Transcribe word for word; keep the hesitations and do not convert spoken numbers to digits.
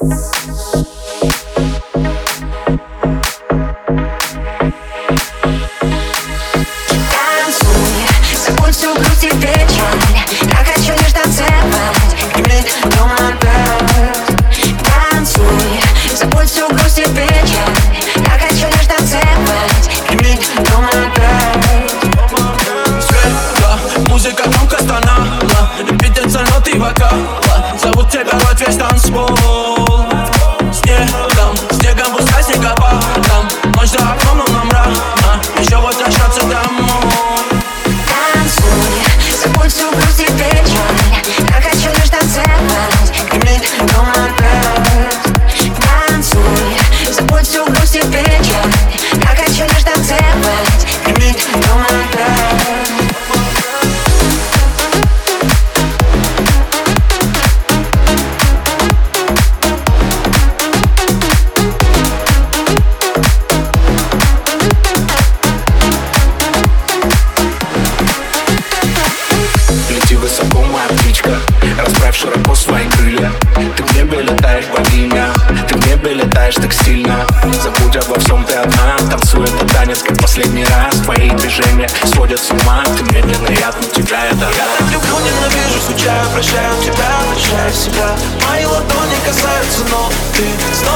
Зовут тебя вот весь танцпол. Снегом, снегом пускай снегопадом. Ночь за окном, но нам рано еще возвращаться домой. Танцуй, забудь всю грусть и печаль. Я хочу лишь танцевать, греметь дом опять. Танцуй, забудь всю грусть и печаль. Я хочу лишь танцевать, греметь дом опять. Высоко, моя птичка, расправь широко свои крылья. Ты в небе летаешь, богиня, ты в небе летаешь так сильно. Забудь обо всем, ты одна. Танцуй этот танец, как последний раз. Твои движения сводят с ума. Ты медленно, я от тебя, это я. Я так люблю, ненавижу, скучаю, прощаю тебя, прощаю себя. Мои ладони касаются, но ты снова